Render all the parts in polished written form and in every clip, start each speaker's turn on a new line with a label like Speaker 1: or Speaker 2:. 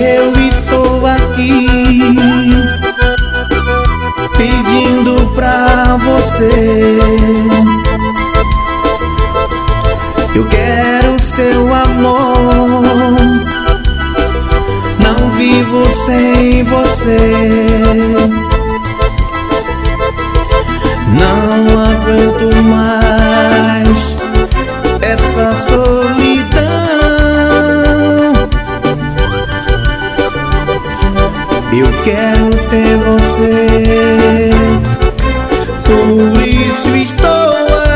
Speaker 1: Eu estou aqui pedindo pra você. Eu quero seu amor, não vivo sem você. Não aguento mais essa solidão. Eu quero ter você, por isso estou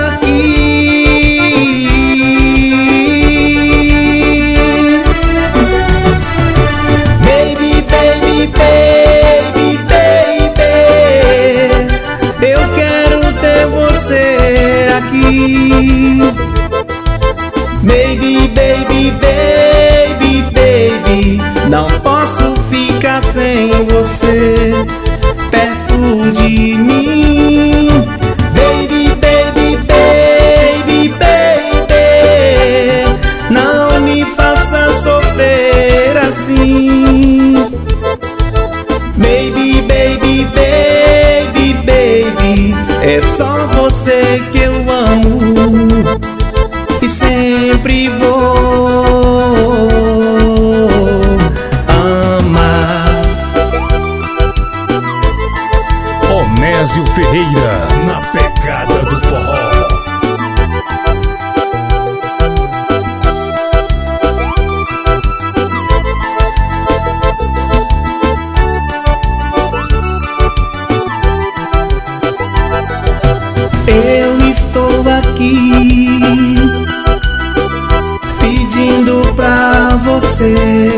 Speaker 1: aqui. Baby, baby, baby, baby, eu quero ter você aqui. Baby, baby, baby, baby, não posso ficar sem você perto de mim. Baby, baby, baby, baby, não me faça sofrer assim. Baby, baby, baby, baby, é só você que eu amo e sempre vou amar.
Speaker 2: Onésio Ferreira, na pegada do forró.
Speaker 1: Eu estou aqui pedindo pra você.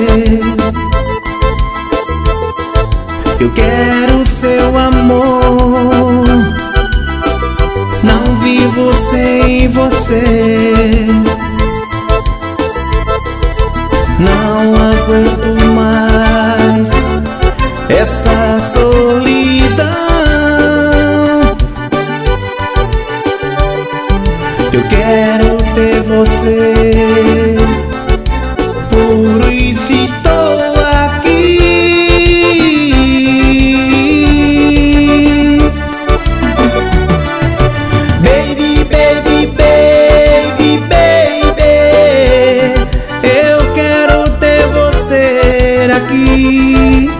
Speaker 1: Eu quero seu amor, não vivo sem você. Não aguento mais essa solidão. Eu quero ter você, por isso estou aqui. Baby, baby, baby, baby, eu quero ter você aqui.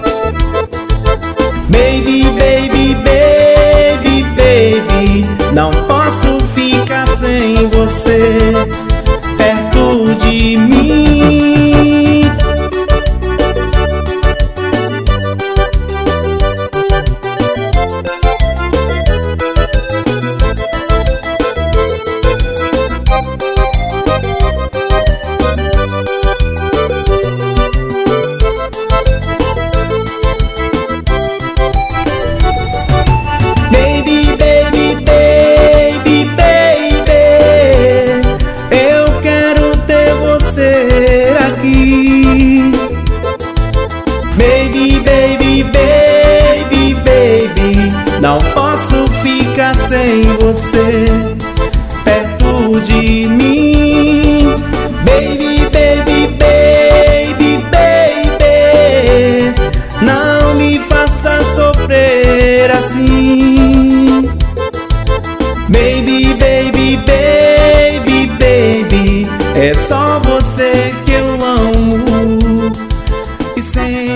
Speaker 1: Baby, baby, baby, baby, não posso ficar sem você perto de mim. Baby, baby, baby, baby, eu quero ter você aqui. Baby, baby, baby, baby, não posso ficar sem você perto de mim. Baby, baby, baby, baby, não me faça sofrer assim. Baby, baby, baby, baby, é só você que eu amo e sempre